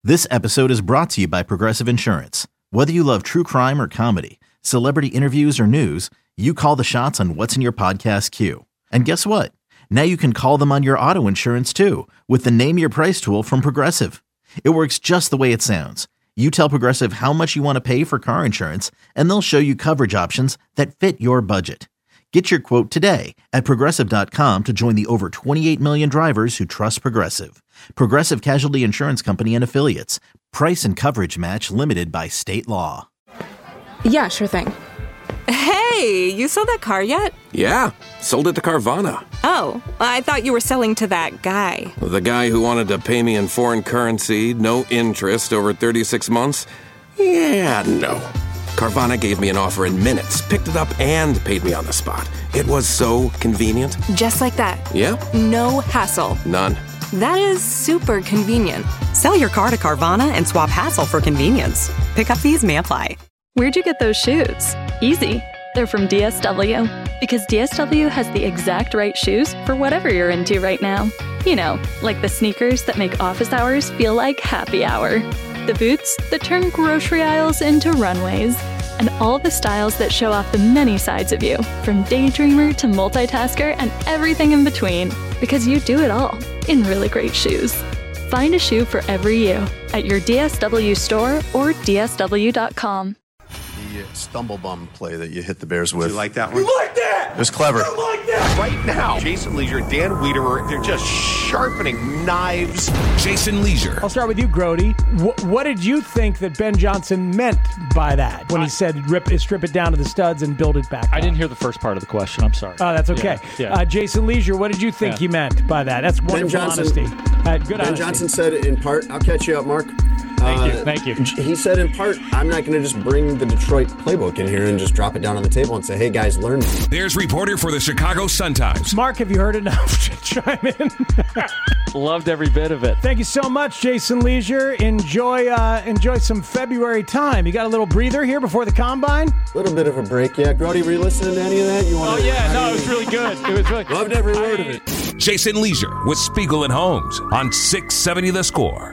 This episode is brought to you by Progressive Insurance. Whether you love true crime or comedy, celebrity interviews or news, you call the shots on what's in your podcast queue. And guess what? Now you can call them on your auto insurance too with the Name Your Price tool from Progressive. It works just the way it sounds. You tell Progressive how much you want to pay for car insurance, and they'll show you coverage options that fit your budget. Get your quote today at Progressive.com to join the over 28 million drivers who trust Progressive. Progressive Casualty Insurance Company and Affiliates. Price and coverage match limited by state law. Yeah, sure thing. Hey, you sold that car yet? Yeah, sold it to Carvana. Oh, I thought you were selling to that guy. The guy who wanted to pay me in foreign currency, no interest, over 36 months? Yeah, no. Carvana gave me an offer in minutes, picked it up, and paid me on the spot. It was so convenient. Just like that. Yeah? No hassle. None. That is super convenient. Sell your car to Carvana and swap hassle for convenience. Pickup fees may apply. Where'd you get those shoes? Easy. They're from DSW. Because DSW has the exact right shoes for whatever you're into right now. You know, like the sneakers that make office hours feel like happy hour. The boots that turn grocery aisles into runways. And all the styles that show off the many sides of you, from daydreamer to multitasker and everything in between. Because you do it all in really great shoes. Find a shoe for every you at your DSW store or DSW.com. The stumble bum play that you hit the Bears with. You like that one? You like that? It was clever. You like that? Right now, Jason Leisure, Dan Wiederer, they're just sharpening knives. Jason Leisure. I'll start with you, Grody. What did you think that Ben Johnson meant by that when he said strip it down to the studs and build it back I up? didn't hear the first part of the question. I'm sorry. Oh, that's okay. Yeah. Jason Leisure, what did you think he meant by that? That's wonderful honesty. Good Ben honesty. Johnson said in part, I'll catch you up, Mark. Thank you. He said in part, I'm not going to just bring the Detroit playbook in here and just drop it down on the table and say, hey, guys, learn. There's reporter for the Chicago Sun-Times. Mark, have you heard enough to chime in? Loved every bit of it. Thank you so much, Jason Leisure. Enjoy some February time. You got a little breather here before the Combine? A little bit of a break, yeah. Grody, were you listening to any of that? It was really good. It was really good. Loved every word of it. Jason Leisure with Spiegel and Holmes on 670 The Score.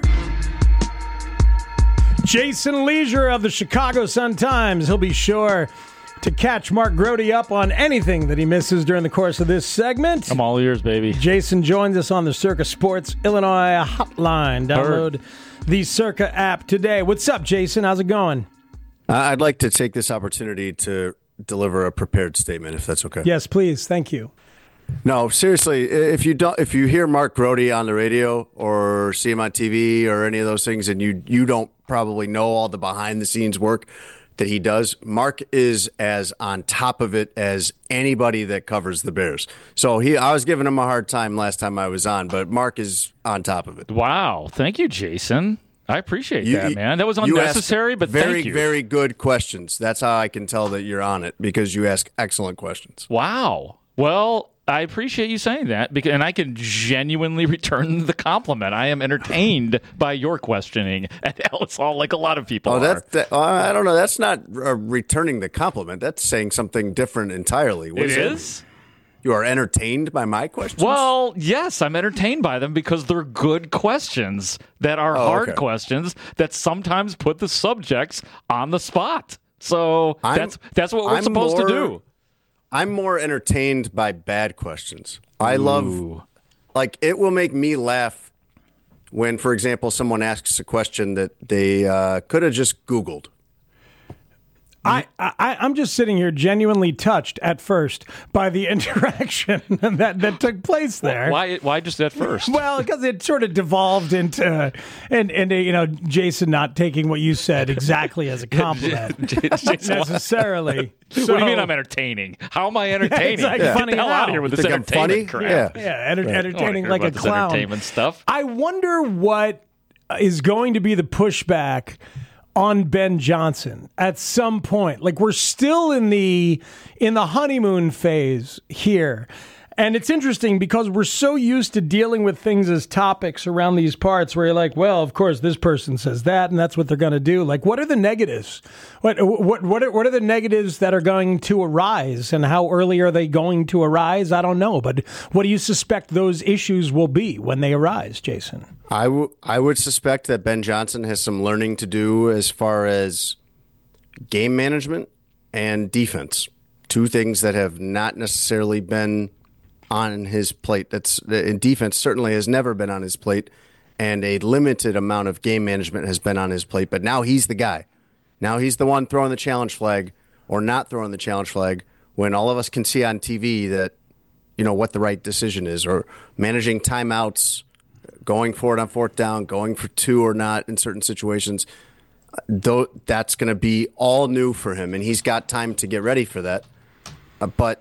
Jason Leisure of the Chicago Sun-Times. He'll be sure to catch Mark Grody up on anything that he misses during the course of this segment. I'm all ears, baby. Jason joins us on the Circa Sports Illinois hotline. Download the Circa app today. What's up, Jason? How's it going? I'd like to take this opportunity to deliver a prepared statement, if that's okay. Yes, please. Thank you. No, seriously, if you hear Mark Grody on the radio or see him on TV or any of those things, and you don't probably know all the behind the scenes work that he does, Mark is as on top of it as anybody that covers the Bears. So I was giving him a hard time last time I was on, but Mark is on top of it. Wow. Thank you, Jason. I appreciate that, man. That was unnecessary, but thank you. Very good questions. That's how I can tell that you're on it, because you ask excellent questions. Wow. Well, I appreciate you saying that, and I can genuinely return the compliment. I am entertained by your questioning, and it's all like a lot of people are. I don't know. That's not returning the compliment. That's saying something different entirely. It is? You are entertained by my questions? Well, yes, I'm entertained by them because they're good questions that are hard questions that sometimes put the subjects on the spot. So that's what we're supposed to do. I'm more entertained by bad questions. I love, it will make me laugh when, for example, someone asks a question that they could have just Googled. I'm just sitting here genuinely touched at first by the interaction that took place there. Why just at first? Well, because it sort of devolved into Jason not taking what you said exactly as a compliment, necessarily. What do you mean I'm entertaining? How am I entertaining? Yeah, it's like funny Get the hell out of here with this entertainment crap. Entertaining like a clown. Entertainment stuff. I wonder what is going to be the pushback on Ben Johnson at some point. Like, we're still in the honeymoon phase here. And it's interesting because we're so used to dealing with things as topics around these parts where you're like, well, of course, this person says that, and that's what they're going to do. Like, what are the negatives? What are the negatives that are going to arise, and how early are they going to arise? I don't know. But what do you suspect those issues will be when they arise, Jason? I would suspect that Ben Johnson has some learning to do as far as game management and defense. Two things that have not necessarily been on his plate. That's in defense certainly has never been on his plate, and a limited amount of game management has been on his plate. But now he's the guy. Now he's the one throwing the challenge flag or not throwing the challenge flag when all of us can see on TV that, what the right decision is, or managing timeouts, going for it on fourth down, going for two or not in certain situations. Though that's going to be all new for him, and he's got time to get ready for that. But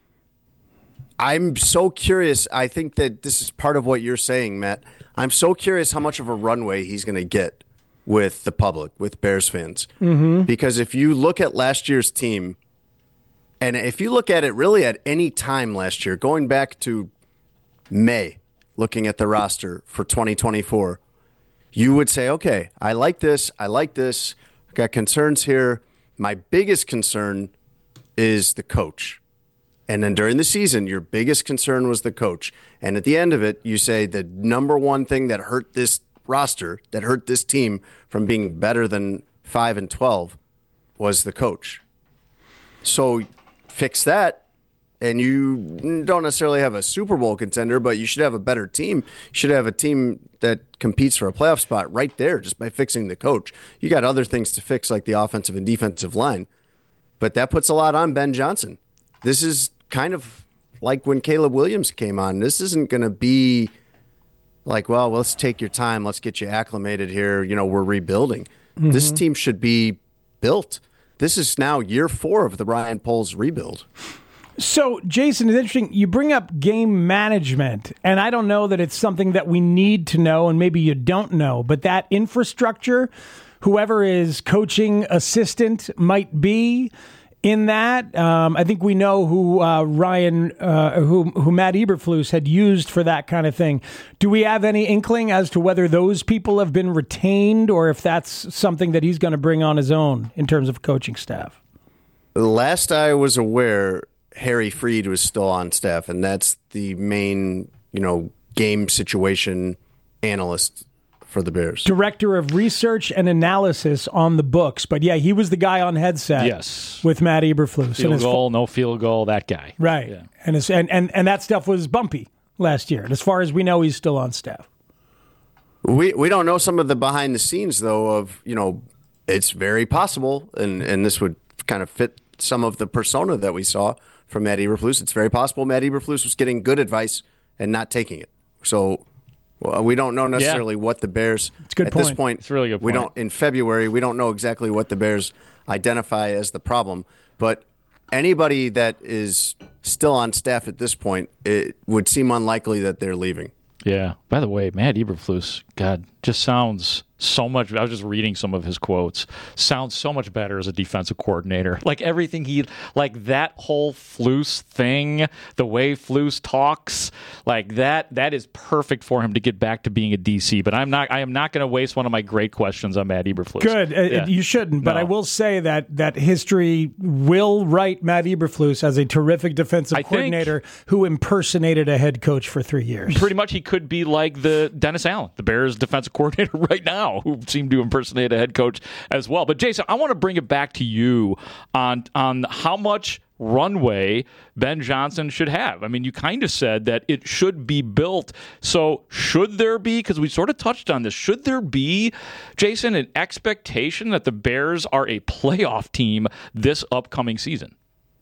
I'm so curious. I think that this is part of what you're saying, Matt. I'm so curious how much of a runway he's going to get with the public, with Bears fans. Mm-hmm. Because if you look at last year's team, and if you look at it really at any time last year, going back to May, looking at the roster for 2024, you would say, okay, I like this. I got concerns here. My biggest concern is the coach. And then during the season, your biggest concern was the coach. And at the end of it, you say the number one thing that hurt this roster, that hurt this team from being better than 5-12 was the coach. So fix that, and you don't necessarily have a Super Bowl contender, but you should have a better team. You should have a team that competes for a playoff spot right there just by fixing the coach. You got other things to fix like the offensive and defensive line. But that puts a lot on Ben Johnson. This is kind of like when Caleb Williams came on. This isn't going to be like, well, let's take your time. Let's get you acclimated here. We're rebuilding. Mm-hmm. This team should be built. This is now year 4 of the Ryan Poles rebuild. So, Jason, it's interesting. You bring up game management, and I don't know that it's something that we need to know, and maybe you don't know, but that infrastructure, whoever is coaching assistant might be in that. I think we know who who Matt Eberflus had used for that kind of thing. Do we have any inkling as to whether those people have been retained or if that's something that he's going to bring on his own in terms of coaching staff? Last I was aware, Harry Freed was still on staff, and that's the main, game situation analyst for the Bears. Director of research and analysis on the books. But yeah, he was the guy on headset. Yes. With Matt Eberflus. Field goal, no field goal, that guy. Right. Yeah. And that stuff was bumpy last year. And as far as we know, he's still on staff. We don't know some of the behind the scenes, though, of, it's very possible, and this would kind of fit some of the persona that we saw from Matt Eberflus. It's very possible Matt Eberflus was getting good advice and not taking it. So we don't know necessarily what the Bears, it's a good at point. This point, it's a really good point. In February, we don't know exactly what the Bears identify as the problem. But anybody that is still on staff at this point, it would seem unlikely that they're leaving. Yeah. By the way, Matt Eberflus, God, just sounds so much. I was just reading some of his quotes. Sounds so much better as a defensive coordinator. Like everything like that whole Flus thing, the way Flus talks, like that is perfect for him to get back to being a DC. But I am not going to waste one of my great questions on Matt Eberflus. Good. Yeah. You shouldn't. But No. I will say that history will write Matt Eberflus as a terrific defensive coordinator who impersonated a head coach for 3 years. Pretty much he could be like the Dennis Allen, the Bears defensive coordinator right now, who seemed to impersonate a head coach as well. But Jason, I want to bring it back to you on how much runway Ben Johnson should have. I mean, you kind of said that it should be built. So should there be, because we sort of touched on this, should there be, Jason, an expectation that the Bears are a playoff team this upcoming season?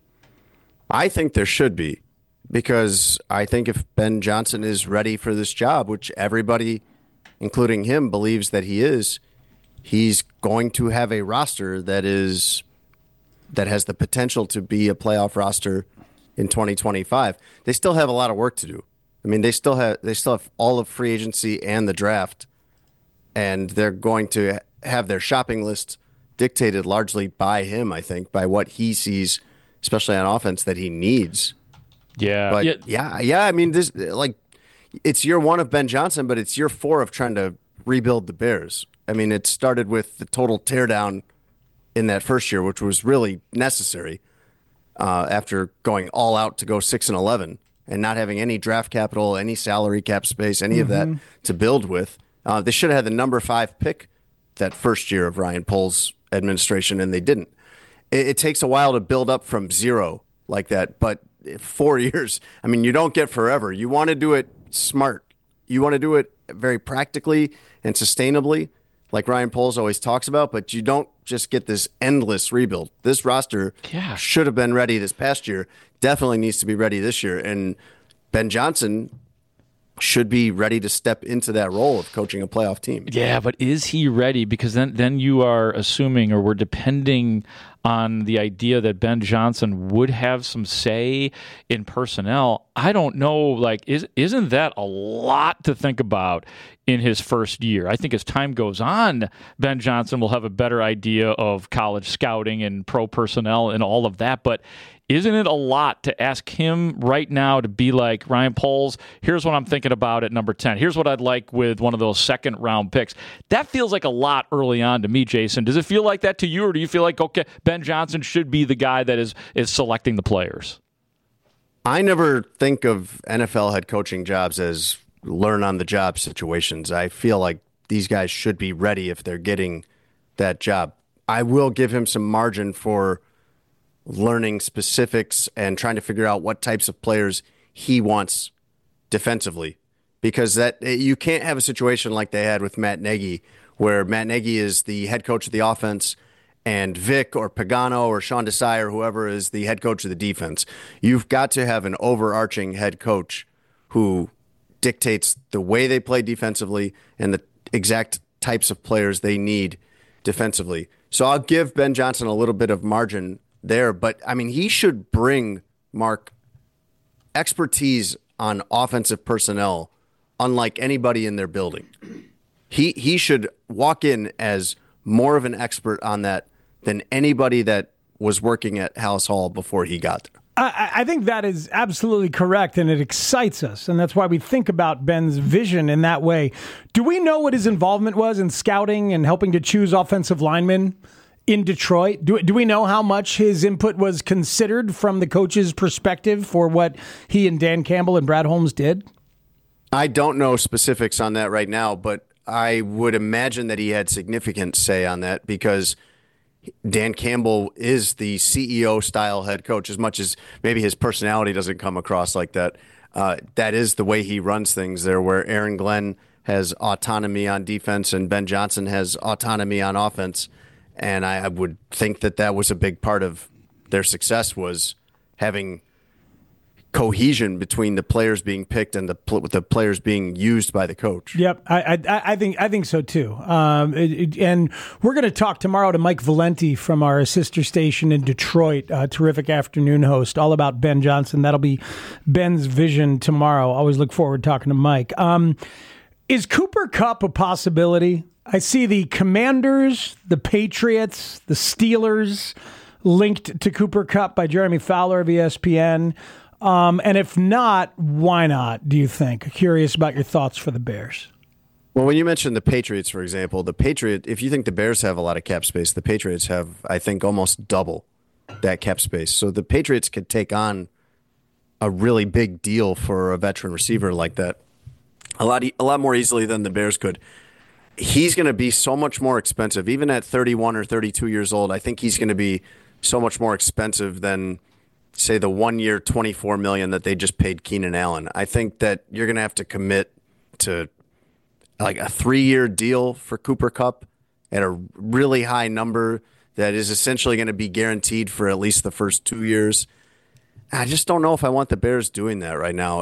I think there should be, because I think if Ben Johnson is ready for this job, which everybody, including him, believes that he is, he's going to have a roster that has the potential to be a playoff roster in 2025. They still have a lot of work to do. I mean, they still have all of free agency and the draft, and they're going to have their shopping list dictated largely by him, I think, by what he sees, especially on offense, that he needs Yeah. But yeah. I mean, this it's year 1 of Ben Johnson, but it's year 4 of trying to rebuild the Bears. I mean, it started with the total teardown in that first year, which was really necessary after going all out to go 6-11 and not having any draft capital, any salary cap space, any of that to build with. They should have had the number 5 pick that first year of Ryan Poles' administration, and they didn't. It takes a while to build up from zero like that, but 4 years, I mean, you don't get forever. You want to do it smart. You want to do it very practically and sustainably, like Ryan Poles always talks about, but you don't just get this endless rebuild. This roster should have been ready this past year, definitely needs to be ready this year, and Ben Johnson should be ready to step into that role of coaching a playoff team. Yeah, but is he ready? Because then you are assuming, or we're depending on the idea that Ben Johnson would have some say in personnel. I don't know, like, isn't that a lot to think about in his first year? I think as time goes on, Ben Johnson will have a better idea of college scouting and pro personnel and all of that, but isn't it a lot to ask him right now to be like, Ryan Poles, here's what I'm thinking about at number 10. Here's what I'd like with one of those second-round picks. That feels like a lot early on to me, Jason. Does it feel like that to you, or do you feel like, okay, Ben Johnson should be the guy that is selecting the players? I never think of NFL head coaching jobs as learn-on-the-job situations. I feel like these guys should be ready if they're getting that job. I will give him some margin for learning specifics and trying to figure out what types of players he wants defensively, because that you can't have a situation like they had with Matt Nagy, where Matt Nagy is the head coach of the offense and Vic or Pagano or Sean Desai or whoever is the head coach of the defense. You've got to have an overarching head coach who dictates the way they play defensively and the exact types of players they need defensively. So I'll give Ben Johnson a little bit of margin there, but I mean, he should bring, Mark, expertise on offensive personnel unlike anybody in their building. He should walk in as more of an expert on that than anybody that was working at Halas Hall before he got there. I think that is absolutely correct, and it excites us, and that's why we think about Ben's vision in that way. Do we know what his involvement was in scouting and helping to choose offensive linemen in Detroit? Do we know how much his input was considered from the coach's perspective for what he and Dan Campbell and Brad Holmes did? I don't know specifics on that right now, but I would imagine that he had significant say on that, because Dan Campbell is the CEO-style head coach, as much as maybe his personality doesn't come across like that. That is the way he runs things there, where Aaron Glenn has autonomy on defense and Ben Johnson has autonomy on offense. And I would think that that was a big part of their success, was having cohesion between the players being picked and the players being used by the coach. Yep, I think so too. And we're going to talk tomorrow to Mike Valenti from our sister station in Detroit, a terrific afternoon host, all about Ben Johnson. That'll be Ben's vision tomorrow. Always look forward to talking to Mike. Is Cooper Kupp a possibility? I see the Commanders, the Patriots, the Steelers linked to Cooper Kupp by Jeremy Fowler of ESPN. And if not, why not, do you think? Curious about your thoughts for the Bears. Well, when you mentioned the Patriots, for example, if you think the Bears have a lot of cap space, the Patriots have, I think, almost double that cap space. So the Patriots could take on a really big deal for a veteran receiver like that a lot more easily than the Bears could. He's going to be so much more expensive. Even at 31 or 32 years old, I think he's going to be so much more expensive than, say, the 1 year $24 million that they just paid Keenan Allen. I think that you're going to have to commit to like a 3-year deal for Cooper Kupp at a really high number that is essentially going to be guaranteed for at least the first 2 years. I just don't know if I want the Bears doing that right now.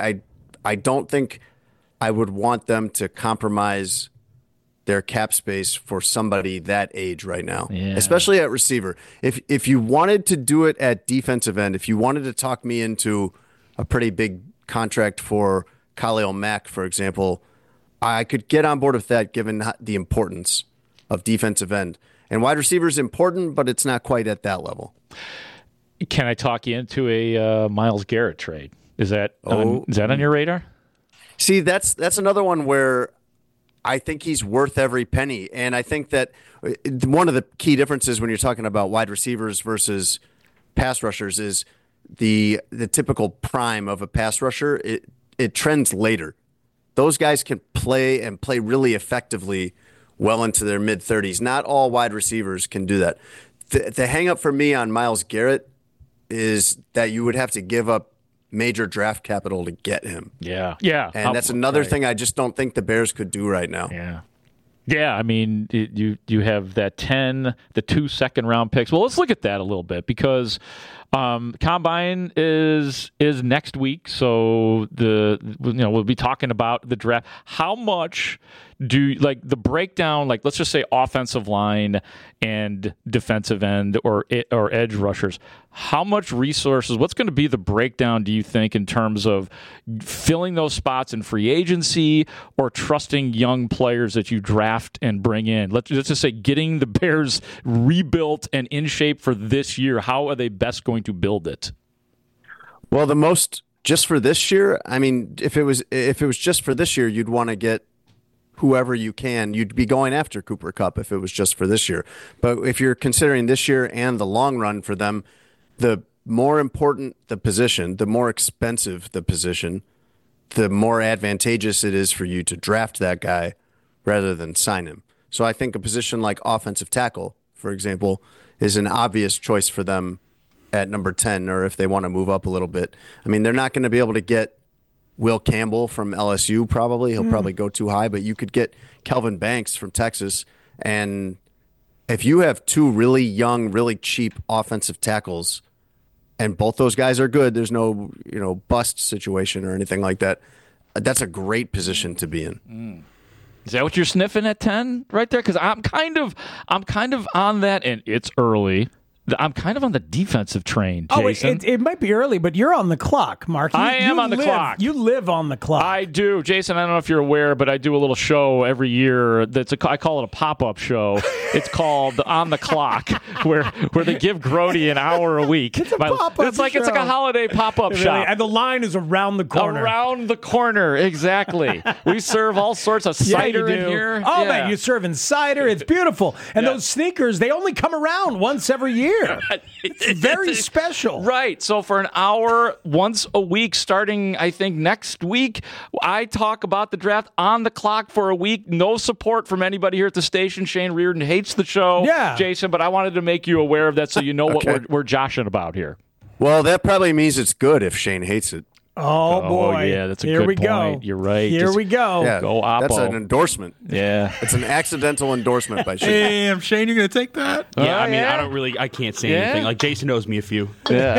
I don't think I would want them to compromise their cap space for somebody that age right now, especially at receiver. If you wanted to do it at defensive end, if you wanted to talk me into a pretty big contract for Khalil Mack, for example, I could get on board with that given the importance of defensive end. And wide receiver is important, but it's not quite at that level. Can I talk you into a Myles Garrett trade? Is that on your radar? See, that's another one where I think he's worth every penny. And I think that one of the key differences when you're talking about wide receivers versus pass rushers is the typical prime of a pass rusher. It trends later. Those guys can play and play really effectively well into their mid-30s. Not all wide receivers can do that. The hang-up for me on Myles Garrett is that you would have to give up major draft capital to get him. Yeah. And that's another thing I just don't think the Bears could do right now. Yeah, I mean, you have that 10, the 2 second-round picks. Well, let's look at that a little bit because Combine is next week, so we'll be talking about the draft. How much do the breakdown? Like, let's just say offensive line and defensive end or edge rushers. How much resources? What's going to be the breakdown? Do you think in terms of filling those spots in free agency or trusting young players that you draft and bring in? Let's just say getting the Bears rebuilt and in shape for this year. How are they best going to build it? Well, just for this year. I mean, if it was just for this year, you'd want to get whoever you can. You'd be going after Cooper Kupp if it was just for this year. But if you're considering this year and the long run for them, the more important the position, the more expensive the position, the more advantageous it is for you to draft that guy rather than sign him. So I think a position like offensive tackle, for example, is an obvious choice for them at number 10, or if they want to move up a little bit. I mean, they're not going to be able to get Will Campbell from LSU probably. He'll probably go too high, but you could get Kelvin Banks from Texas. And if you have two really young, really cheap offensive tackles, and both those guys are good, there's no bust situation or anything like that, that's a great position to be in. Is that what you're sniffing at 10 right there? Because I'm kind of on that, and it's early. I'm kind of on the defensive train, Jason. It might be early, but you're on the clock, Mark. I am on the clock. You live on the clock. I do. Jason, I don't know if you're aware, but I do a little show every year. I call it a pop-up show. It's called On the Clock, where they give Grody an hour a week. It's a pop-up It's like a holiday pop-up shop. And the line is around the corner. Around the corner, exactly. We serve all sorts of cider in here. Oh, man, you're serving cider. It's beautiful. And those sneakers, they only come around once every year. It's very special. Right. So for an hour, once a week, starting, I think, next week, I talk about the draft on the clock for a week. No support from anybody here at the station. Shane Reardon hates the show, Jason, but I wanted to make you aware of that so you know what we're joshing about here. Well, that probably means it's good if Shane hates it. Oh, boy. Yeah, that's a Here good we point. go. You're right. Here we go. Yeah, go Oppo. That's an endorsement. Yeah. It's an accidental endorsement by Shane. Damn, Shane, you're going to take that? Yeah, I mean, I can't say anything. Like, Jason owes me a few.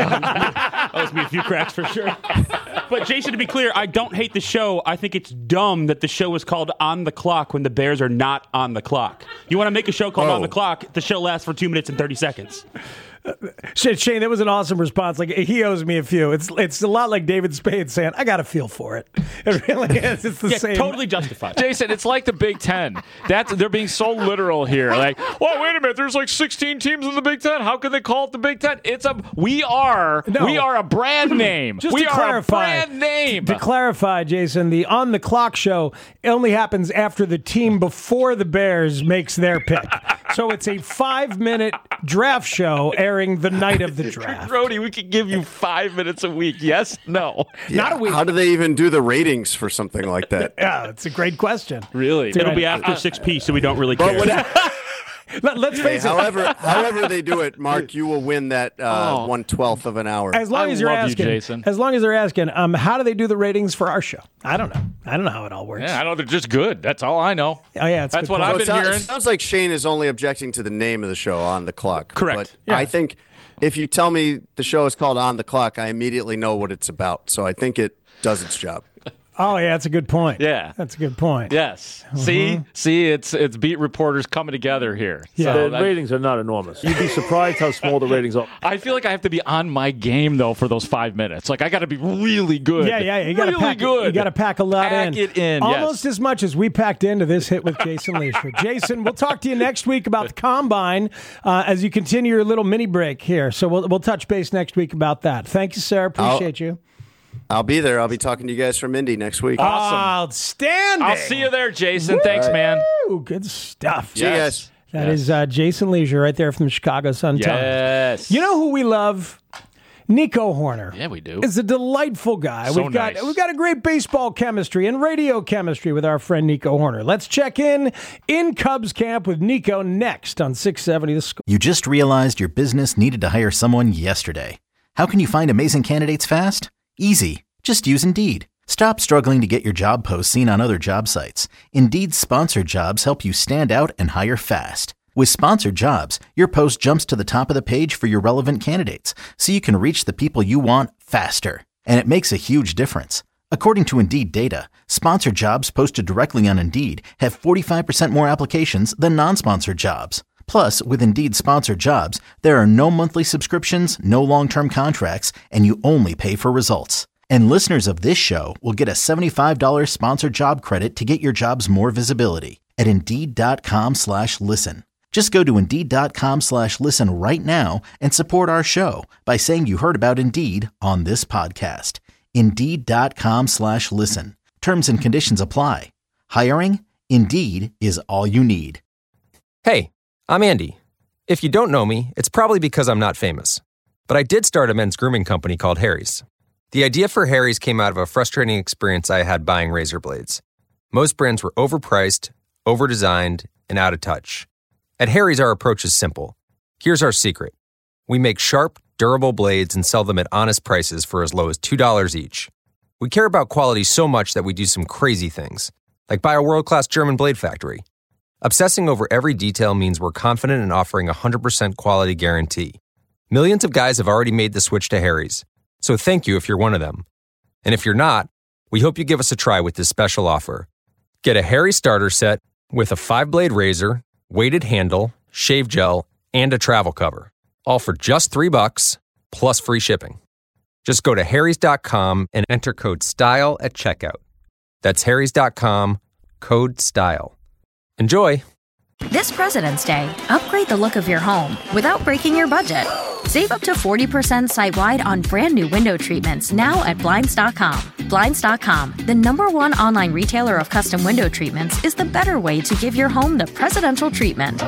Yeah. Owes me a few cracks for sure. But, Jason, to be clear, I don't hate the show. I think it's dumb that the show is called On the Clock when the Bears are not on the clock. You want to make a show called On the Clock, the show lasts for 2 minutes and 30 seconds. Shane, that was an awesome response. Like, he owes me a few. It's a lot like David Spade saying, I got a feel for it. It really is. It's the same. Totally justified. Jason, it's like the Big Ten. They're being so literal here. Like, oh, wait a minute. There's like 16 teams in the Big Ten. How can they call it the Big Ten? We are a brand name. Just we to are clarify, a brand name. To clarify, Jason, the On the Clock show only happens after the team before the Bears makes their pick. So it's a 5-minute draft show airing the night of the draft. Brody, we could give you 5 minutes a week. Yes? No? Not a week. How do they even do the ratings for something like that? Yeah, it's a great question. Really? It'll be after 6 so we don't really care. Let's face it. However they do it, Mark, you will win that 1/12 of an hour. As long as you're asking, Jason. As long as they're asking, how do they do the ratings for our show? I don't know. I don't know how it all works. Yeah, I know they're just good. That's all I know. Oh yeah, that's what I've been hearing. It sounds like Shane is only objecting to the name of the show, On the Clock. Correct. But I think if you tell me the show is called On the Clock, I immediately know what it's about. So I think it does its job. Oh, yeah, that's a good point. Yeah. That's a good point. Yes. See, it's beat reporters coming together here. Yeah. So The ratings are not enormous. You'd be surprised how small the ratings are. I feel like I have to be on my game, though, for those 5 minutes. Like, I got to be really good. Yeah. You gotta really good. You got to pack a lot Pack in. it in, Almost yes. as much as we packed into this hit with Jason Leisure. Jason, we'll talk to you next week about the Combine as you continue your little mini break here. So we'll touch base next week about that. Thank you, sir. Appreciate you. I'll be there. I'll be talking to you guys from Indy next week. Awesome. Outstanding. I'll see you there, Jason. Thanks, man. Good stuff. See you guys. That is Jason Leisure right there from the Chicago Sun-Times. Yes. You know who we love? Nico Horner. Yeah, we do. Is a delightful guy. So We've got nice. a great baseball chemistry and radio chemistry with our friend Nico Horner. Let's check in Cubs camp with Nico next on 670 The Score. You just realized your business needed to hire someone yesterday. How can you find amazing candidates fast? Easy. Just use Indeed. Stop struggling to get your job posts seen on other job sites. Indeed's sponsored jobs help you stand out and hire fast. With sponsored jobs, your post jumps to the top of the page for your relevant candidates, so you can reach the people you want faster. And it makes a huge difference. According to Indeed data, sponsored jobs posted directly on Indeed have 45% more applications than non-sponsored jobs. Plus, with Indeed sponsored jobs, there are no monthly subscriptions, no long-term contracts, and you only pay for results. And listeners of this show will get a $75 sponsored job credit to get your jobs more visibility at Indeed.com/listen. Just go to Indeed.com/listen right now and support our show by saying you heard about Indeed on this podcast. Indeed.com/listen. Terms and conditions apply. Hiring? Indeed is all you need. Hey, I'm Andy. If you don't know me, it's probably because I'm not famous. But I did start a men's grooming company called Harry's. The idea for Harry's came out of a frustrating experience I had buying razor blades. Most brands were overpriced, overdesigned, and out of touch. At Harry's, our approach is simple. Here's our secret. We make sharp, durable blades and sell them at honest prices for as low as $2 each. We care about quality so much that we do some crazy things, like buy a world-class German blade factory. Obsessing over every detail means we're confident in offering a 100% quality guarantee. Millions of guys have already made the switch to Harry's, so thank you if you're one of them. And if you're not, we hope you give us a try with this special offer. Get a Harry's starter set with a 5-blade razor, weighted handle, shave gel, and a travel cover. All for just $3 plus free shipping. Just go to harrys.com and enter code STYLE at checkout. That's harrys.com, code STYLE. Enjoy! This President's Day, upgrade the look of your home without breaking your budget. Save up to 40% site-wide on brand new window treatments now at Blinds.com. Blinds.com, the #1 online retailer of custom window treatments, is the better way to give your home the presidential treatment.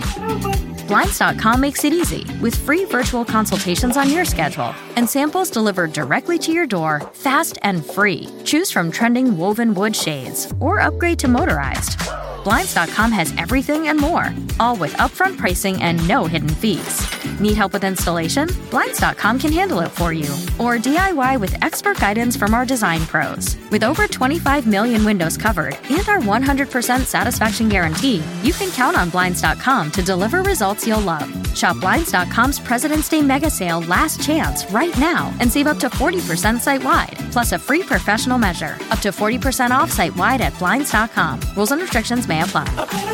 Blinds.com makes it easy with free virtual consultations on your schedule and samples delivered directly to your door, fast and free. Choose from trending woven wood shades or upgrade to motorized. Blinds.com has everything and more, all with upfront pricing and no hidden fees. Need help with installation? Blinds.com can handle it for you. Or DIY with expert guidance from our design pros. With over 25 million windows covered and our 100% satisfaction guarantee, you can count on Blinds.com to deliver results you'll love. Shop Blinds.com's President's Day Mega Sale Last Chance right now and save up to 40% site-wide, plus a free professional measure. Up to 40% off site-wide at Blinds.com. Rules and restrictions may apply.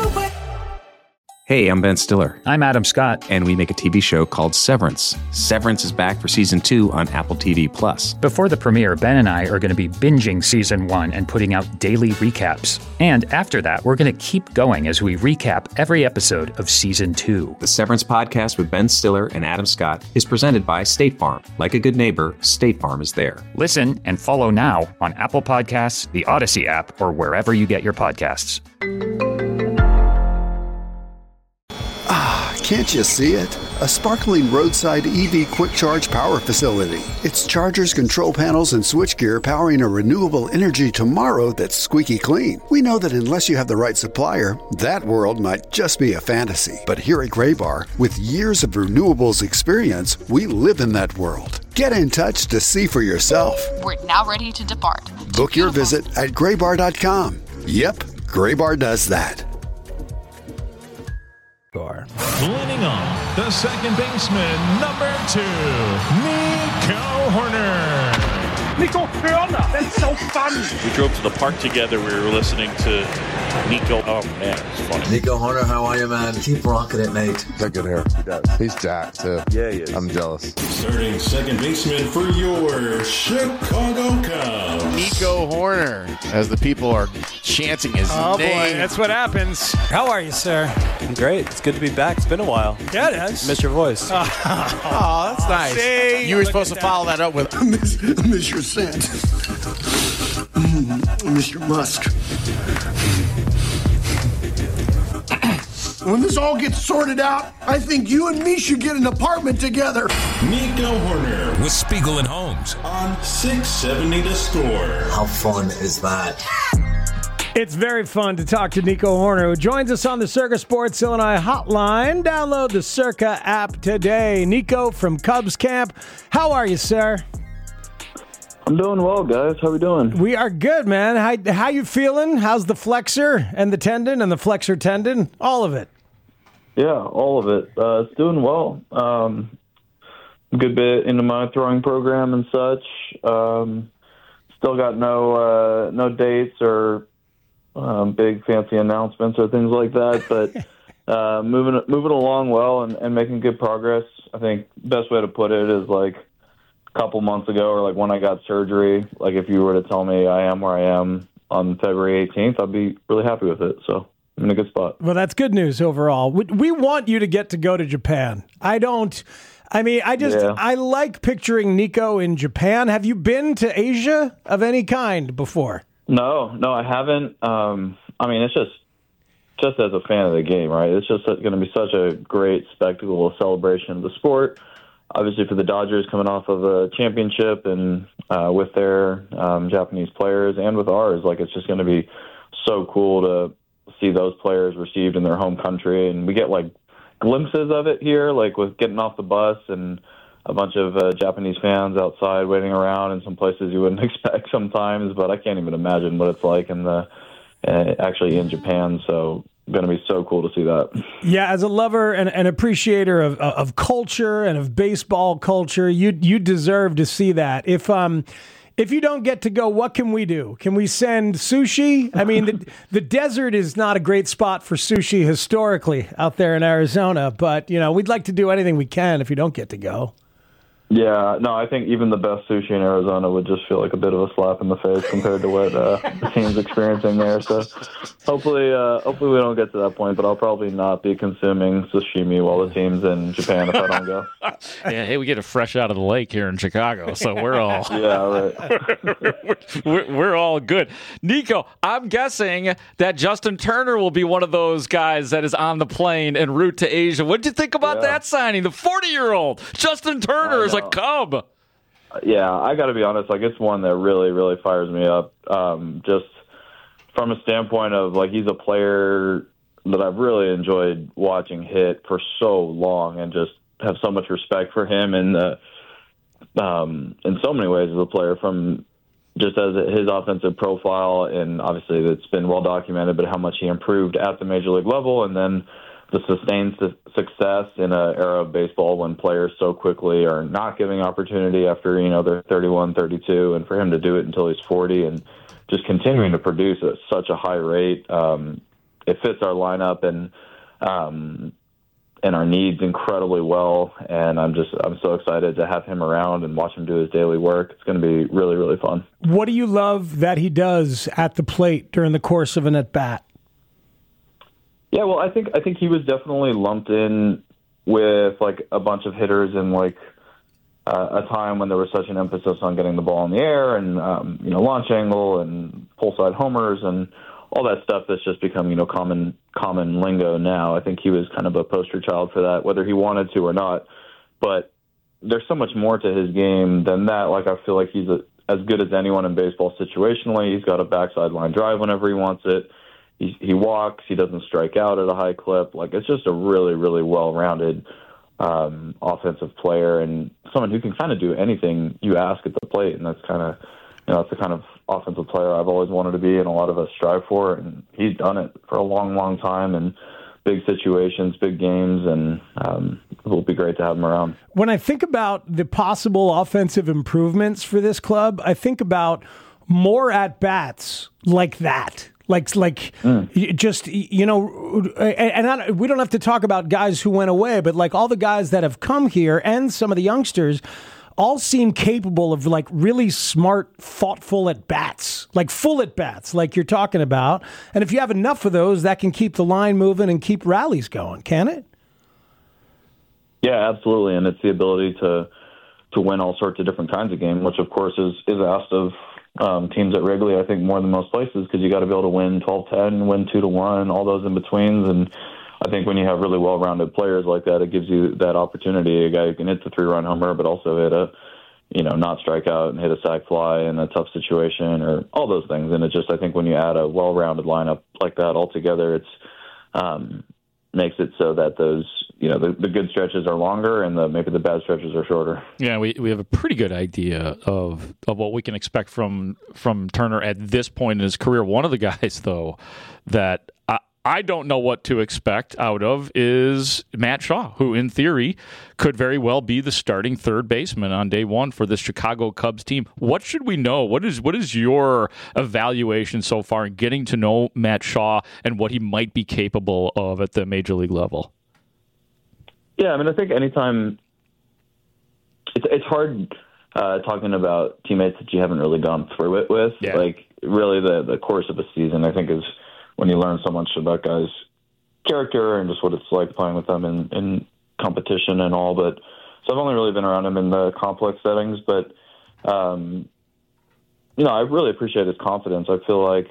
Hey, I'm Ben Stiller. I'm Adam Scott. And we make a TV show called Severance. Severance is back for Season 2 on Apple TV+. Before the premiere, Ben and I are going to be binging Season 1 and putting out daily recaps. And after that, we're going to keep going as we recap every episode of Season 2. The Severance podcast with Ben Stiller and Adam Scott is presented by State Farm. Like a good neighbor, State Farm is there. Listen and follow now on Apple Podcasts, the Odyssey app, or wherever you get your podcasts. Can't you see it? A sparkling roadside EV quick charge power facility. It's chargers, control panels, and switchgear powering a renewable energy tomorrow that's squeaky clean. We know that unless you have the right supplier, that world might just be a fantasy. But here at Graybar, with years of renewables experience, we live in that world. Get in touch to see for yourself. We're now ready to depart. Book your visit at graybar.com. Yep, Graybar does that. Leaning on the second baseman, number 2, Nico Horner. Nico Hörner. That's so fun. We drove to the park together. We were listening to Nico. Oh, man, it's funny. Nico Hörner, how are you, man? Keep rocking it, mate. He's got good hair. He does. He's jacked, too. Yeah, he is. I'm jealous. Starting second baseman for your Chicago Cubs, Nico Hörner, as the people are chanting his name. Oh, boy, that's what happens. How are you, sir? I'm great. It's good to be back. It's been a while. Yeah, it is. Miss your voice. Oh, that's nice. See, you were supposed to follow that up with, I miss your scent. I miss your musk. When this all gets sorted out, I think you and me should get an apartment together. Nico Hörner with Spiegel and Holmes on 670 The Score. How fun is that? It's very fun to talk to Nico Hörner, who joins us on the Circa Sports Illinois hotline. Download the Circa app today. Nico from Cubs camp. How are you, sir? I'm doing well, guys. How we doing? We are good, man. How you feeling? How's the flexor and the tendon and the flexor tendon? All of it. Yeah, all of it. It's doing well. A good bit into my throwing program and such. Still got no dates or big fancy announcements or things like that, but moving along well and making good progress. I think the best way to put it is like a couple months ago, or like when I got surgery, like if you were to tell me I am where I am on February 18th, I'd be really happy with it. So I'm in a good spot. Well, that's good news overall. We want you to get to go to Japan. I like picturing Nico in Japan. Have you been to Asia of any kind before? No, I haven't. It's just as a fan of the game, right? It's just going to be such a great spectacle, a celebration of the sport. Obviously, for the Dodgers coming off of a championship and with their Japanese players and with ours, like it's just going to be so cool to see those players received in their home country. And we get like glimpses of it here, like with getting off the bus and a bunch of Japanese fans outside waiting around in some places you wouldn't expect sometimes, but I can't even imagine what it's like actually in Japan. So going to be so cool to see that. Yeah, as a lover and appreciator of culture and of baseball culture, you deserve to see that. If you don't get to go, what can we do? Can we send sushi? I mean, the desert is not a great spot for sushi historically out there in Arizona, but we'd like to do anything we can if you don't get to go. Yeah, no, I think even the best sushi in Arizona would just feel like a bit of a slap in the face compared to what the team's experiencing there. So hopefully we don't get to that point, but I'll probably not be consuming sashimi while the team's in Japan if I don't go. Yeah, hey, we get it fresh out of the lake here in Chicago, so we're all right. we're all good. Nico, I'm guessing that Justin Turner will be one of those guys that is on the plane en route to Asia. What did you think about that signing? The 40-year-old Justin Turner is a Cub. Yeah, I got to be honest. Like, it's one that really, really fires me up. Just from a standpoint of like he's a player that I've really enjoyed watching hit for so long, and just have so much respect for him. And in so many ways as a player, from just as his offensive profile, and obviously it's been well documented, but how much he improved at the major league level, and then the sustained success in an era of baseball when players so quickly are not giving opportunity after, they're 31, 32, and for him to do it until he's 40 and just continuing to produce at such a high rate, it fits our lineup and our needs incredibly well. And I'm so excited to have him around and watch him do his daily work. It's going to be really, really fun. What do you love that he does at the plate during the course of an at-bat? Yeah, well, I think he was definitely lumped in with like a bunch of hitters in like a time when there was such an emphasis on getting the ball in the air and launch angle and pull side homers and all that stuff that's just become common lingo now. I think he was kind of a poster child for that, whether he wanted to or not. But there's so much more to his game than that. Like, I feel like he's as good as anyone in baseball situationally. He's got a backside line drive whenever he wants it. He walks. He doesn't strike out at a high clip. Like, it's just a really, really well-rounded offensive player and someone who can kind of do anything you ask at the plate. And that's kind of, that's the kind of offensive player I've always wanted to be and a lot of us strive for. And he's done it for a long, long time and big situations, big games, and it will be great to have him around. When I think about the possible offensive improvements for this club, I think about more at-bats like that. Just, you know, and we don't have to talk about guys who went away, but like all the guys that have come here and some of the youngsters all seem capable of like really smart, thoughtful at-bats, like full at-bats, like you're talking about. And if you have enough of those, that can keep the line moving and keep rallies going, can it? Yeah, absolutely. And it's the ability to win all sorts of different kinds of games, which of course is asked of teams at Wrigley, I think, more than most places, because you got to be able to win 12-10, win 2-1, all those in betweens. And I think when you have really well-rounded players like that, it gives you that opportunity. A guy who can hit the 3-run homer, but also hit a, not strike out and hit a sac fly in a tough situation, or all those things. And it just, I think when you add a well-rounded lineup like that all together, it's makes it so that those, the good stretches are longer and maybe the bad stretches are shorter. Yeah, we have a pretty good idea of what we can expect from Turner at this point in his career. One of the guys, though, that I don't know what to expect out of is Matt Shaw, who in theory could very well be the starting third baseman on day one for the Chicago Cubs team. What should we know? What is your evaluation so far in getting to know Matt Shaw and what he might be capable of at the major league level? Yeah, I mean, I think anytime it's hard talking about teammates that you haven't really gone through it with. Yeah. Like, really the course of a season, I think, is when you learn so much about guys' character and just what it's like playing with them in competition and all. But so I've only really been around him in the complex settings, but I really appreciate his confidence. I feel like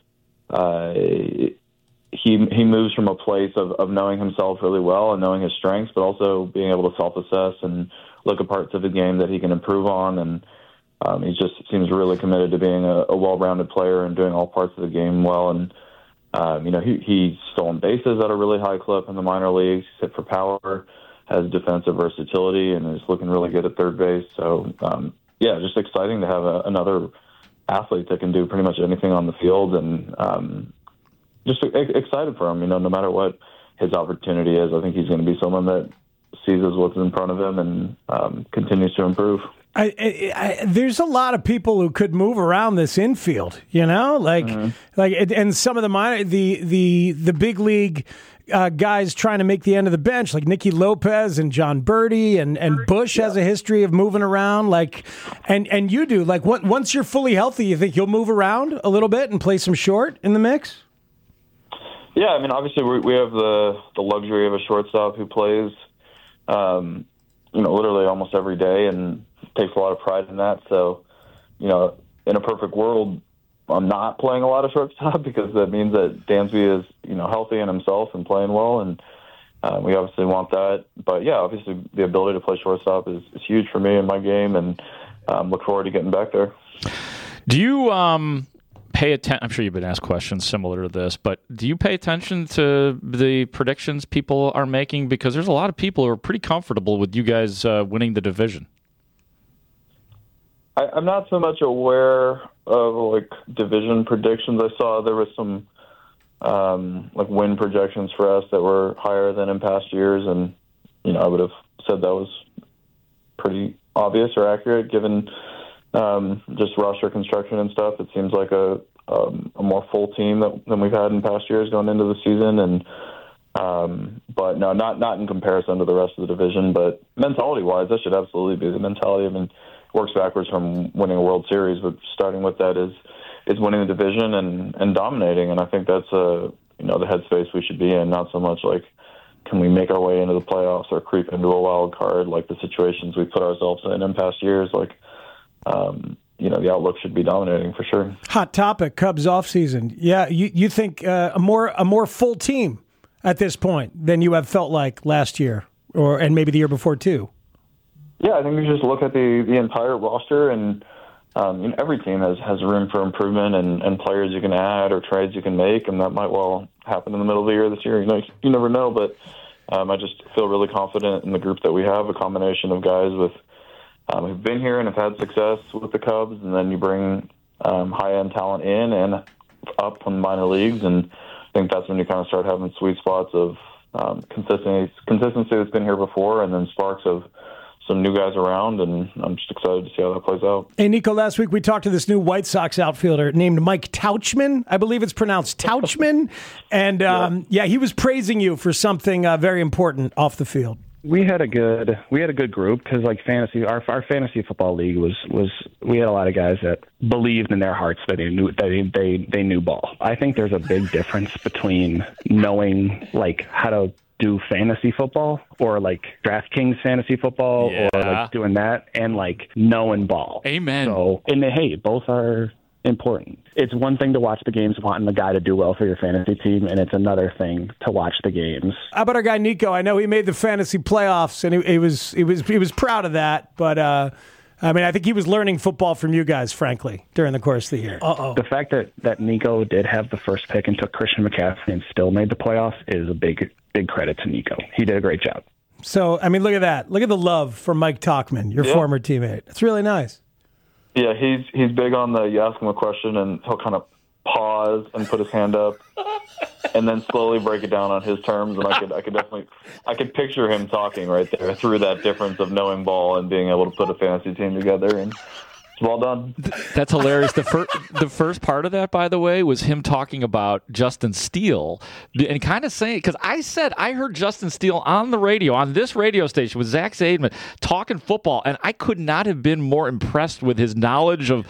he moves from a place of knowing himself really well and knowing his strengths, but also being able to self-assess and look at parts of his game that he can improve on. And he just seems really committed to being a well-rounded player and doing all parts of the game well. And he's stolen bases at a really high clip in the minor leagues, hit for power, has defensive versatility, and is looking really good at third base. So, just exciting to have another athlete that can do pretty much anything on the field, and just excited for him. No matter what his opportunity is, I think he's going to be someone that seizes what's in front of him and continues to improve. There's a lot of people who could move around this infield, and some of the big league guys trying to make the end of the bench, like Nicky Lopez and John Birdie and Bush has a history of moving around. And you do. Once you're fully healthy, you think you'll move around a little bit and play some short in the mix? Yeah, I mean, obviously we have the luxury of a shortstop who plays, literally almost every day and takes a lot of pride in that. So, in a perfect world, I'm not playing a lot of shortstop because that means that Dansby is, healthy in himself and playing well. And we obviously want that. But yeah, obviously the ability to play shortstop is huge for me in my game, and look forward to getting back there. Do you pay attention? I'm sure you've been asked questions similar to this, but do you pay attention to the predictions people are making? Because there's a lot of people who are pretty comfortable with you guys winning the division. I'm not so much aware of division predictions. I saw there was some win projections for us that were higher than in past years, and I would have said that was pretty obvious or accurate given just roster construction and stuff. It seems like a more full team than we've had in past years going into the season, and but no, not in comparison to the rest of the division. But mentality-wise, that should absolutely be the mentality. I mean, works backwards from winning a World Series, but starting with that is winning the division and dominating. And I think that's the headspace we should be in, not so much can we make our way into the playoffs or creep into a wild card like the situations we put ourselves in past years. The outlook should be dominating for sure. Hot topic, Cubs offseason. Yeah, you think a more full team at this point than you have felt like last year and maybe the year before too. Yeah, I think you just look at the entire roster, and every team has room for improvement and players you can add or trades you can make, and that might well happen in the middle of the year this year. You never know, but I just feel really confident in the group that we have, a combination of guys who've been here and have had success with the Cubs, and then you bring high-end talent in and up from the minor leagues, and think that's when you kind of start having sweet spots of consistency that's been here before, and then sparks of some new guys around, and I'm just excited to see how that plays out. Hey, Nico, last week we talked to this new White Sox outfielder named Mike Tauchman. I believe it's pronounced Tauchman. And, he was praising you for something very important off the field. We had a good group because like our fantasy football league was we had a lot of guys that believed in their hearts that they knew ball. I think there's a big difference between knowing like how to do fantasy football or like DraftKings fantasy football or like doing that and like knowing ball. Amen. So both are important. It's one thing to watch the games wanting the guy to do well for your fantasy team, and it's another thing to watch the games. How about our guy Nico? I know he made the fantasy playoffs, and he was proud of that. But I think he was learning football from you guys, frankly, during the course of the year. The fact that Nico did have the first pick and took Christian McCaffrey and still made the playoffs is a big credit to Nico. He did a great job. So look at that. Look at the love for Mike Tauchman, your former teammate. It's really nice. Yeah, he's big on you ask him a question and he'll kind of pause and put his hand up and then slowly break it down on his terms. And I could picture him talking right there through that difference of knowing ball and being able to put a fantasy team together. And it's well done. That's hilarious. The first part of that, by the way, was him talking about Justin Steele and kind of saying, because I heard Justin Steele on the radio, on this radio station with Zach Zaidman talking football, and I could not have been more impressed with his knowledge of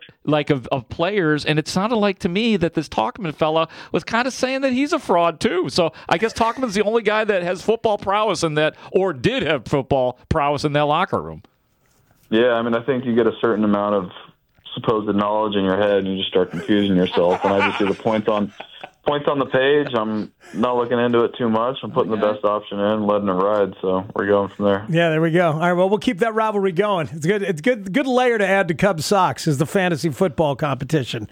players. And it sounded like to me that this Tauchman fella was kind of saying that he's a fraud too. So I guess Tauchman's the only guy that has football prowess in that, or did have football prowess in that locker room. Yeah, I think you get a certain amount of supposed knowledge in your head, and you just start confusing yourself. And I just see the points on the page. I'm not looking into it too much. I'm putting the best option in, letting it ride. So we're going from there. Yeah, there we go. All right, well, we'll keep that rivalry going. It's good. It's good layer to add to Cubs Sox is the fantasy football competition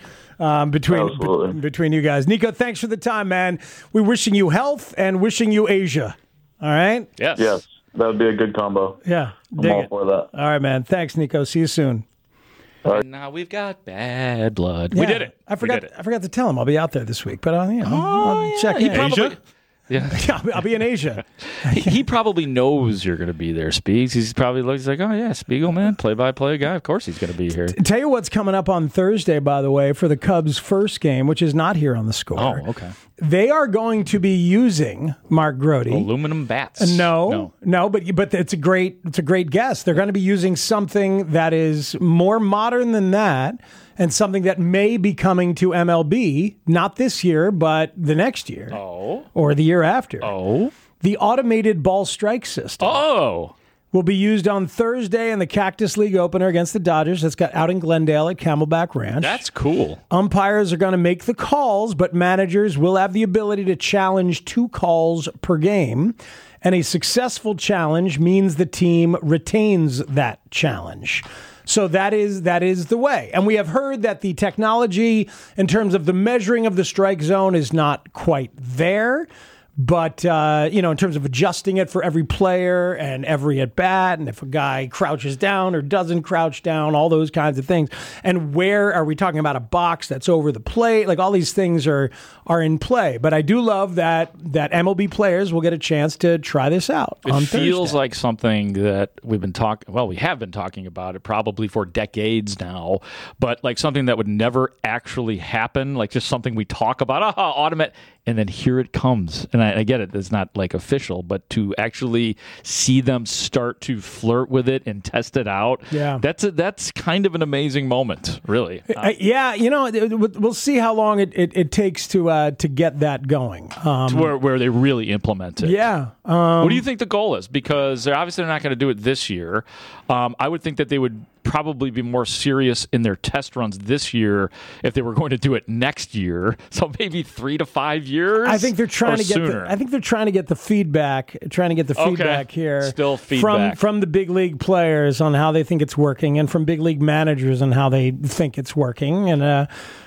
between you guys. Nico, thanks for the time, man. We're wishing you health and wishing you Asia. All right. Yes. That would be a good combo. Yeah. I'm all for that. All right, man. Thanks, Nico. See you soon. And now we've got bad blood. Yeah, we did it. I forgot to tell him I'll be out there this week, but I'll check in. Asia? I'll be in Asia. He probably knows you're going to be there, Speaks. He's probably like, oh, yeah, Spiegelman, play-by-play guy. Of course he's going to be here. Tell you what's coming up on Thursday, by the way, for the Cubs' first game, which is not here on the Score. Oh, okay. They are going to be using, Mark Grody, aluminum bats. No, but it's a great guess. They're going to be using something that is more modern than that, and something that may be coming to MLB, not this year, but the next year. Oh. Or the year after. Oh. The automated ball strike system. Oh. Will be used on Thursday in the Cactus League opener against the Dodgers. That's got out in Glendale at Camelback Ranch. That's cool. Umpires are going to make the calls, but managers will have the ability to challenge 2 calls per game. And a successful challenge means the team retains that challenge. So that is the way. And we have heard that the technology in terms of the measuring of the strike zone is not quite there. But, in terms of adjusting it for every player and every at-bat, and if a guy crouches down or doesn't crouch down, all those kinds of things. And where are we talking about a box that's over the plate? Like, all these things are in play. But I do love that MLB players will get a chance to try this out on Thursday. It feels like something that we have been talking about it probably for decades now, but like something that would never actually happen, like just something we talk about, automate, and then here it comes. And I get it, it's not like official, but to actually see them start to flirt with it and test it out, that's kind of an amazing moment, really. We'll see how long it takes to get that going. To where they really implement it. Yeah. What do you think the goal is? Because they're obviously not going to do it this year. I would think that they would probably be more serious in their test runs this year if they were going to do it next year. So maybe 3 to 5 years. I think they're trying to get the feedback. Here. Still feedback from the big league players on how they think it's working, and from big league managers on how they think it's working. And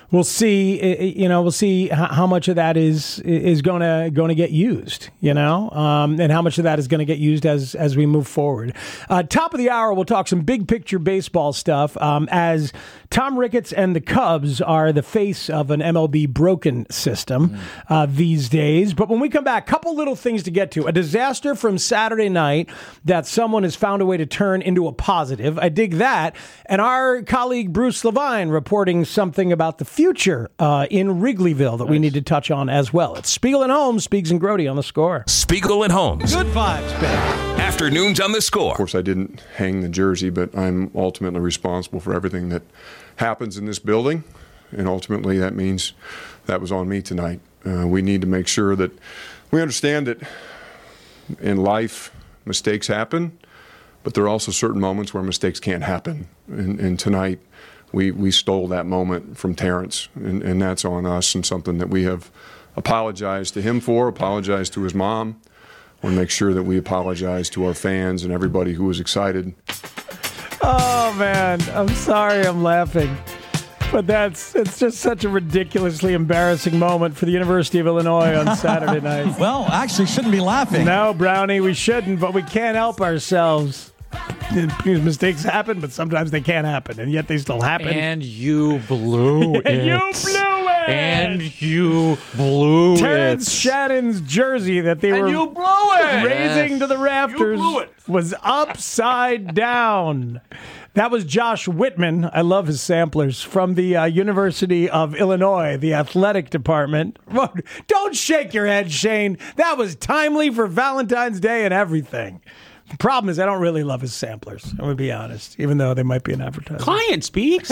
we'll see. We'll see how much of that is going to get used. And how much of that is going to get used as we move forward. Top of the hour, we'll talk some big picture baseball stuff as Tom Ricketts and the Cubs are the face of an MLB broken system these days. But when we come back, a couple little things to get to. A disaster from Saturday night that someone has found a way to turn into a positive. I dig that. And our colleague Bruce Levine reporting something about the future in Wrigleyville that we need to touch on as well. It's Spiegel and Holmes, Speaks and Grody on The Score. Spiegel and Holmes. Good vibes, baby. Afternoons on The Score. Of course, I didn't hang the jersey, but I'm ultimately responsible for everything that happens in this building, and ultimately that means that was on me tonight. We need to make sure that we understand that in life mistakes happen, but there are also certain moments where mistakes can't happen. And tonight we stole that moment from Terrence, and that's on us, and something that we have apologized to him for, apologized to his mom. I want to make sure that we apologize to our fans and everybody who was excited. Oh, man, I'm sorry I'm laughing. But it's just such a ridiculously embarrassing moment for the University of Illinois on Saturday night. Well, actually, shouldn't be laughing. No, Brownie, we shouldn't, but we can't help ourselves. Because mistakes happen, but sometimes they can't happen, and yet they still happen. And you blew it. And you blew it. And you blew Terrence it. Shannon's jersey that they were you blew it. raising to the rafters was upside down. That was Josh Whitman. I love his samplers from the University of Illinois, the athletic department. Don't shake your head, Shane. That was timely for Valentine's Day and everything. The problem is I don't really love his samplers, I'm going to be honest, even though they might be an advertisement. Client speaks.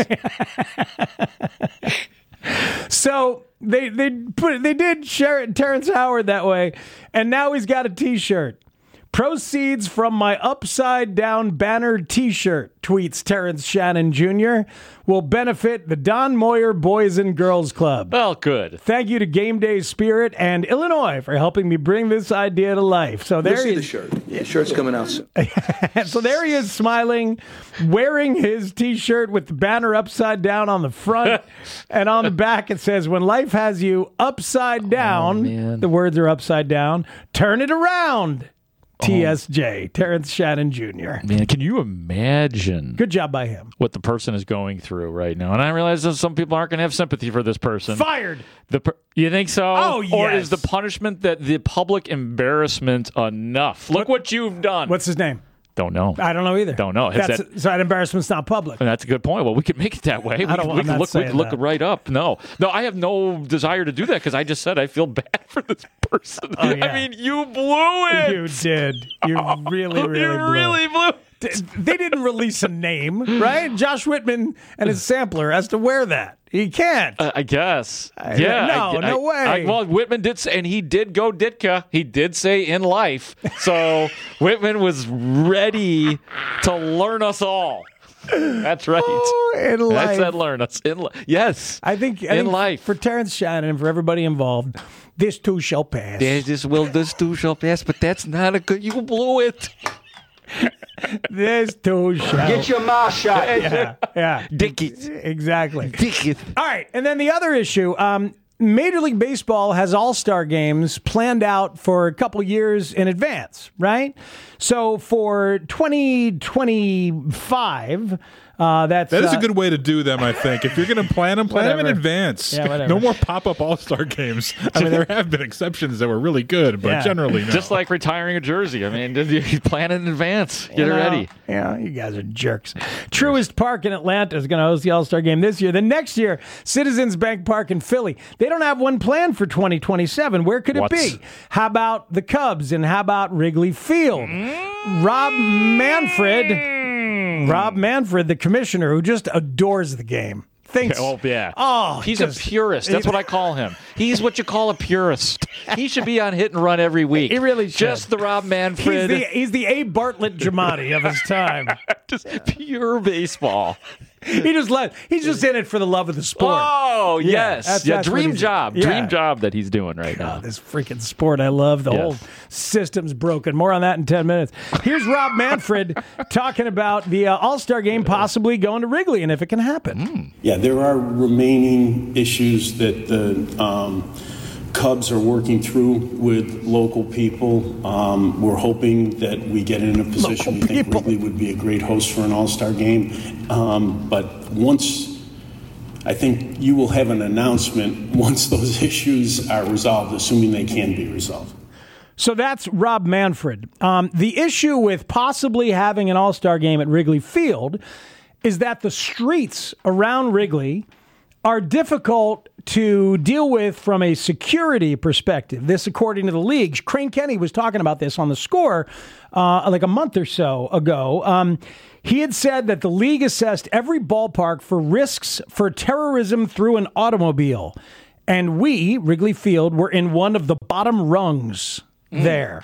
So they did share it Terrence Howard that way, and now he's got a T-shirt. Proceeds from my upside-down banner T-shirt, tweets Terrence Shannon Jr., will benefit the Don Moyer Boys and Girls Club. Well, good. Thank you to Game Day Spirit and Illinois for helping me bring this idea to life. So there he is. The shirt. The shirt's coming out soon. So there he is smiling, wearing his T-shirt with the banner upside down on the front. And on the back it says, when life has you upside down, the words are upside down, turn it around. TSJ, Terrence Shannon Jr. Man, can you imagine? Good job by him. What the person is going through right now. And I realize that some people aren't going to have sympathy for this person. Fired. You think so? Oh, yes. Or is the punishment that the public embarrassment enough? Look what you've done. What's his name? Don't know. I don't know either. Don't know. So that embarrassment's not public. That's a good point. Well, we could make it that way. We could look right up. No, I have no desire to do that because I just said I feel bad for this person. Oh, yeah. I mean, you blew it. You did. You really blew. They didn't release a name, right? Josh Whitman and his sampler has to wear that. He can't. I guess. Yeah. No way. Well, Whitman did say, and he did go Ditka. He did say in life. So Whitman was ready to learn us all. That's right. Oh, in life. That's that learn us. Yes. I think life. For Terrence Shannon and for everybody involved, this too shall pass. This too shall pass, but that's not a good. You blew it. This too shall. Get your mouth shut. Yeah. Dickies. Exactly. Dickies. All right. And then the other issue, Major League Baseball has all-star games planned out for a couple years in advance, right? So for 2025, that is a good way to do them, I think. If you're going to plan them in advance. Yeah, no more pop-up all-star games. I mean, there have been exceptions that were really good, but generally no. Just like retiring a jersey. I mean, you plan in advance. Get it ready. Yeah, you guys are jerks. Truist Park in Atlanta is going to host the all-star game this year. The next year, Citizens Bank Park in Philly. They don't have one planned for 2027. Where could it be? How about the Cubs and how about Wrigley Field? Rob Manfred, the commissioner, who just adores the game. Thinks, he's a purist. That's what I call him. He's what you call a purist. He should be on Hit and Run every week. He really should. Just the Rob Manfred. He's the A. Bartlett Giamatti of his time. Just pure baseball. He's just in it for the love of the sport. Oh, yes. That's dream what job. Yeah. Dream job that he's doing right now. This freaking sport I love. The whole system's broken. More on that in 10 minutes. Here's Rob Manfred talking about the All-Star game possibly going to Wrigley and if it can happen. Yeah, there are remaining issues that the Cubs are working through with local people. We're hoping that we get in a position. We think Wrigley would be a great host for an All-Star game. But once, I think you will have an announcement once those issues are resolved, assuming they can be resolved. So that's Rob Manfred. The issue with possibly having an All-Star game at Wrigley Field is that the streets around Wrigley are difficult to deal with from a security perspective. This, according to the league. Crane Kenny was talking about this on The Score like a month or so ago. He had said that the league assessed every ballpark for risks for terrorism through an automobile. And we, Wrigley Field, were in one of the bottom rungs there.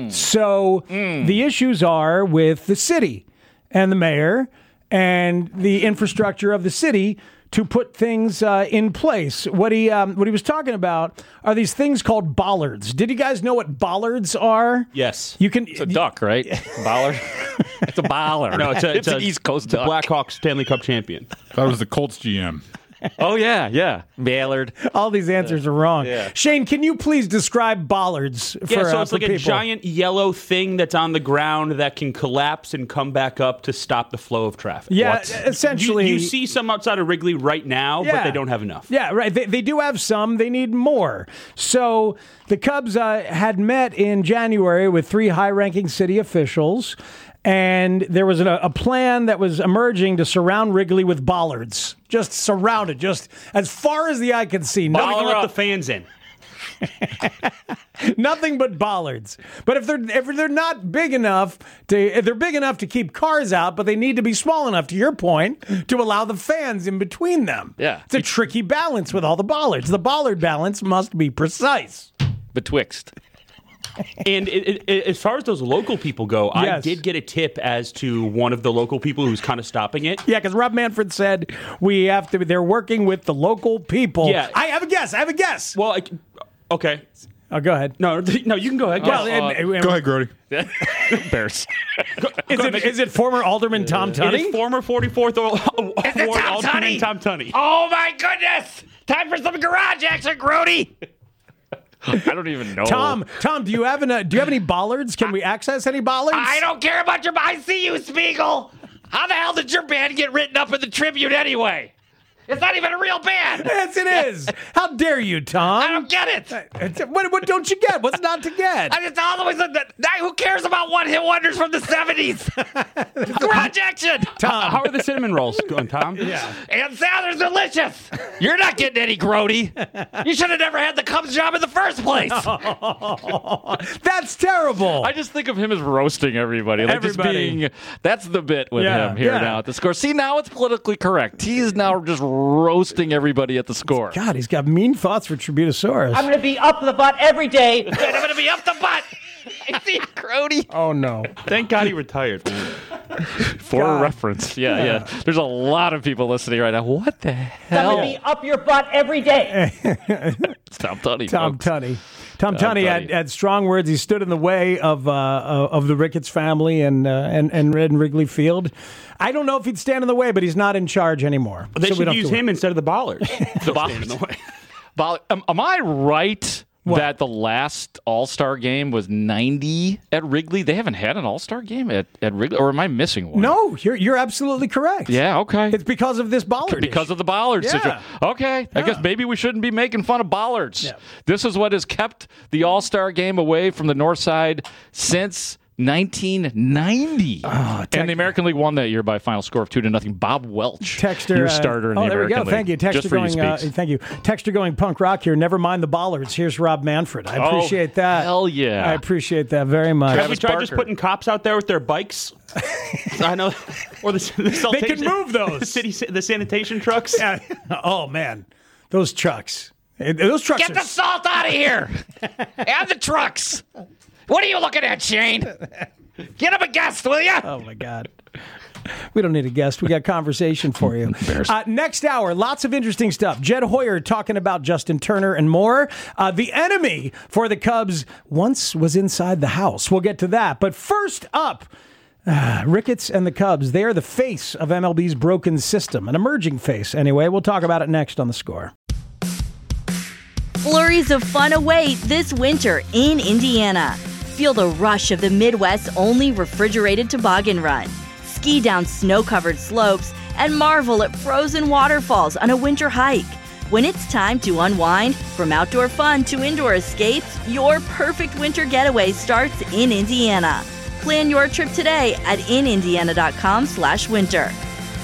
So the issues are with the city and the mayor and the infrastructure of the city to put things in place. What he was talking about are these things called bollards. Did you guys know what bollards are? Yes. It's a duck, right? Bollard? It's a bollard. No, it's an East Coast duck. Blackhawks Stanley Cup champion. That was the Colts GM. Oh, yeah. Ballard. All these answers are wrong. Yeah. Shane, can you please describe bollards for so it's like people? a giant yellow thing that's on the ground that can collapse and come back up to stop the flow of traffic. Yeah, essentially. You see some outside of Wrigley right now, but they don't have enough. Yeah, right. They do have some. They need more. So the Cubs had met in January with 3 high-ranking city officials, and there was a plan that was emerging to surround Wrigley with bollards. Just surround it, just as far as the eye can see. Not even let the fans in. Nothing but bollards. But if they're not big enough they're big enough to keep cars out, but they need to be small enough, to your point, to allow the fans in between them. Yeah. It's a tricky balance with all the bollards. The bollard balance must be precise. Betwixt. And as far as those local people go, I did get a tip as to one of the local people who's kind of stopping it. Yeah, because Rob Manfred said they're working with the local people. Yeah. I have a guess. Well, okay. Oh, go ahead. No, you can go ahead. Go ahead, Grody. Bears. Is it former Alderman Tom Tunney? It is former 44th Ward Alderman Tom Tunney. Oh, my goodness. Time for some garage action, Grody. I don't even know. Tom, do you have any bollards? Can we access any bollards? I don't care about your... I see you, Spiegel. How the hell did your band get written up in the Tribune anyway? It's not even a real band. Yes, it is. How dare you, Tom? I don't get it. What don't you get? What's not to get? I just always who cares about one-hit wonders from the 70s? Garage action. Tom, how are the cinnamon rolls going, Tom? Yeah. And Sounders delicious. You're not getting any, Grody. You should have never had the Cubs job in the first place. That's terrible. I just think of him as roasting everybody. Like Everybody. Just that's the bit with him here now at the Score. See, now it's politically correct. He is now just roasting everybody at the Score. God, he's got mean thoughts for Tributosaurus. I'm going to be up the butt every day. I'm going to be up the butt. I see Grody. Oh, no. Thank God he retired. For reference. Yeah. There's a lot of people listening right now. What the hell? I'm going to be up your butt every day. It's Tom Tunney. Tom Tunney had strong words. He stood in the way of the Ricketts family and Wrigley Field. I don't know if he'd stand in the way, but he's not in charge anymore. They should use him instead of the bollards. The bollards. Am I right that the last All-Star game was 90 at Wrigley? They haven't had an All-Star game at Wrigley, or am I missing one? No, you're absolutely correct. Yeah, okay. It's because of this bollard. Because of the bollards. Yeah. Okay, I guess maybe we shouldn't be making fun of bollards. Yeah. This is what has kept the All-Star game away from the North Side since 1990. And the American League won that year by a final score of 2-0. Bob Welch, Texter, your starter in the American there we go. League. Thank you. Texter Just for going, thank you. Texter going punk rock here. Never mind the bollards. Here's Rob Manfred. I appreciate that. Hell yeah. I appreciate that very much. Have we tried just putting cops out there with their bikes? I know. Or they can move those. The sanitation trucks. Yeah. Oh, man. Those trucks. Those trucks Get the salt out of here. And the trucks. What are you looking at, Shane? Get him a guest, will you? Oh, my God. We don't need a guest. We got conversation for you. Next hour, lots of interesting stuff. Jed Hoyer talking about Justin Turner and more. The enemy for the Cubs once was inside the house. We'll get to that. But first up, Ricketts and the Cubs. They are the face of MLB's broken system. An emerging face, anyway. We'll talk about it next on The Score. Flurries of fun await this winter in Indiana. Feel the rush of the Midwest's only refrigerated toboggan run. Ski down snow-covered slopes and marvel at frozen waterfalls on a winter hike. When it's time to unwind, from outdoor fun to indoor escapes, your perfect winter getaway starts in Indiana. Plan your trip today at inindiana.com/winter.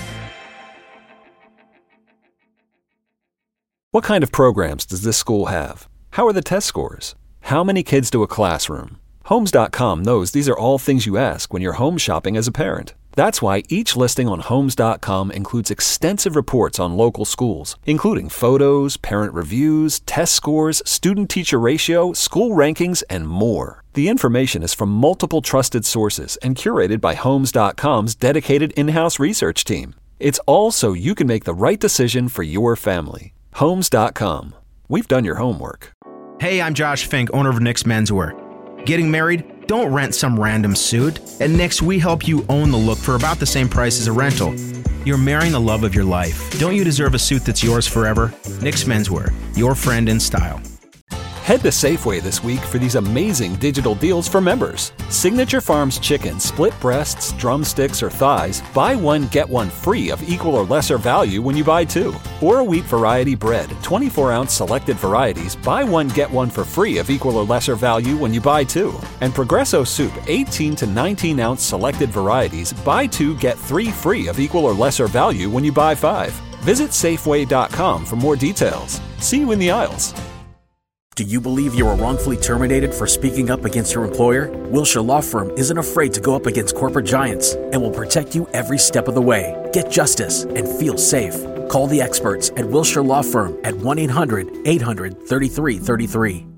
What kind of programs does this school have? How are the test scores? How many kids do a classroom? Homes.com knows these are all things you ask when you're home shopping as a parent. That's why each listing on Homes.com includes extensive reports on local schools, including photos, parent reviews, test scores, student-teacher ratio, school rankings, and more. The information is from multiple trusted sources and curated by Homes.com's dedicated in-house research team. It's all so you can make the right decision for your family. Homes.com. We've done your homework. Hey, I'm Josh Fink, owner of Nick's Menswear. Getting married? Don't rent some random suit. At Nick's, we help you own the look for about the same price as a rental. You're marrying the love of your life. Don't you deserve a suit that's yours forever? Nick's Menswear, your friend in style. Head to Safeway this week for these amazing digital deals for members. Signature Farms chicken, split breasts, drumsticks, or thighs, buy one, get one free of equal or lesser value when you buy two. Or a wheat variety bread, 24-ounce selected varieties, buy one, get one for free of equal or lesser value when you buy two. And Progresso soup, 18 to 19-ounce selected varieties, buy two, get three free of equal or lesser value when you buy five. Visit Safeway.com for more details. See you in the aisles. Do you believe you were wrongfully terminated for speaking up against your employer? Wilshire Law Firm isn't afraid to go up against corporate giants and will protect you every step of the way. Get justice and feel safe. Call the experts at Wilshire Law Firm at 1-800-800-3333.